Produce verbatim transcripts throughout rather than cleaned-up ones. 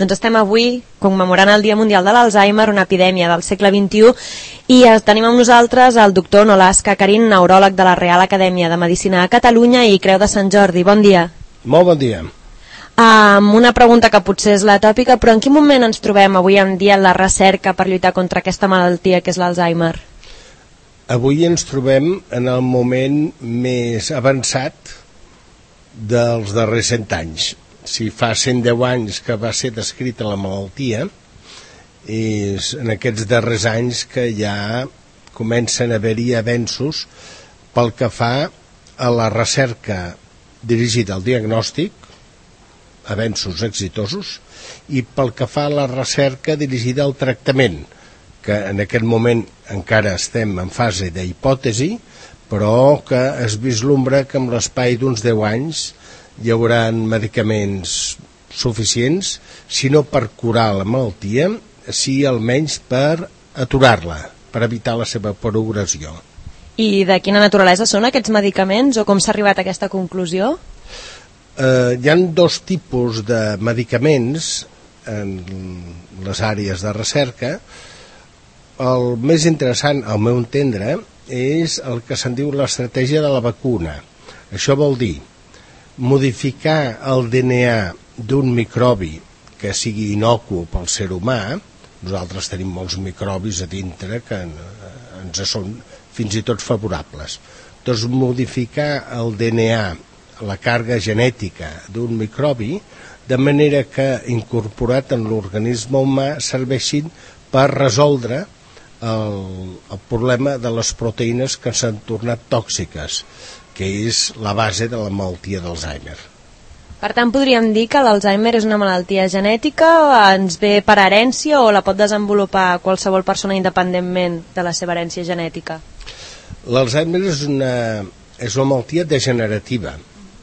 Doncs estem avui commemorant el Dia Mundial de l'Alzheimer, una epidèmia del segle vint-i-u, i tenim amb nosaltres el doctor Nolasca Karim, neuròleg de la Real Acadèmia de Medicina de Catalunya i Creu de Sant Jordi. Bon dia. Molt bon dia. Amb una pregunta que potser és la tòpica, però en quin moment ens trobem avui en dia en la recerca per lluitar contra aquesta malaltia que és l'Alzheimer? Avui ens trobem en el moment més avançat dels darrers cent anys. Si fa cent deu anys que va ser descrita la malaltia, és en aquests darrers anys que ja comencen a haver-hi avenços pel que fa a la recerca dirigida al diagnòstic, avenços exitosos, i pel que fa a la recerca dirigida al tractament, que en aquest moment encara estem en fase d'hipòtesi, però que es vislumbra que en l'espai d'uns deu anys hi haurà medicaments suficients, si no per curar la malaltia, si almenys per aturar-la, per evitar la seva progressió. I de quina naturalesa són aquests medicaments, o com s'ha arribat a aquesta conclusió? Eh, hi ha dos tipus de medicaments en les àrees de recerca. El més interessant, al meu entendre, és el que se'n diu l'estratègia de la vacuna. Això vol dir modificar el D N A d'un microbi que sigui inocu pel ser humà. Nosaltres tenim molts microbis a dintre que ens són fins i tot favorables. Doncs modificar el D N A, la càrrega genètica d'un microbi, de manera que incorporat en l'organisme humà serveixin per resoldre el, el problema de les proteïnes que s'han tornat tòxiques, que és la base de la malaltia d'Alzheimer. Per tant, podríem dir que l'Alzheimer és una malaltia genètica, ens ve per herència o la pot desenvolupar qualsevol persona independentment de la seva herència genètica? L'Alzheimer és una, és una malaltia degenerativa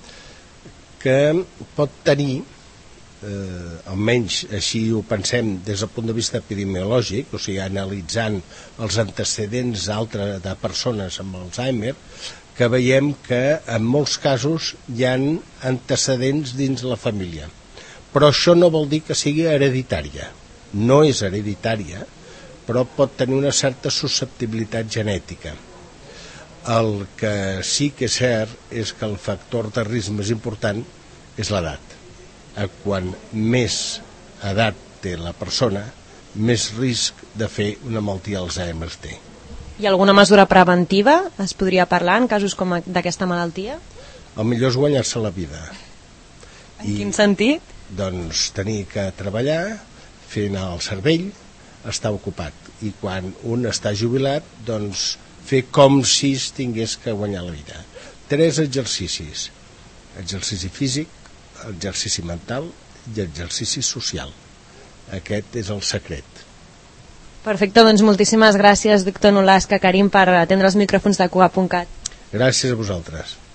que pot tenir, eh, almenys així ho pensem des del punt de vista epidemiològic, o sigui, analitzant els antecedents altres de persones amb Alzheimer, que veiem que en molts casos hi ha antecedents dins la família. Però això no vol dir que sigui hereditària. No és hereditària, però pot tenir una certa susceptibilitat genètica. El que sí que és cert és que el factor de risc més important és l'edat. Quan més edat té la persona, més risc de fer una malaltia d'Alzheimer té. Hi ha alguna mesura preventiva? Es podria parlar en casos com d'aquesta malaltia? El millor és guanyar-se la vida. En I, quin sentit? Doncs tenir que treballar, fer anar el cervell, estar ocupat. I quan un està jubilat, doncs fer com si es tingués que guanyar la vida. Tres exercicis. Exercici físic, exercici mental i exercici social. Aquest és el secret. Perfecte, doncs moltíssimes gràcies, doctor Nolasca Karim, per atendre els micròfons de Cugat punt cat. Gràcies a vosaltres.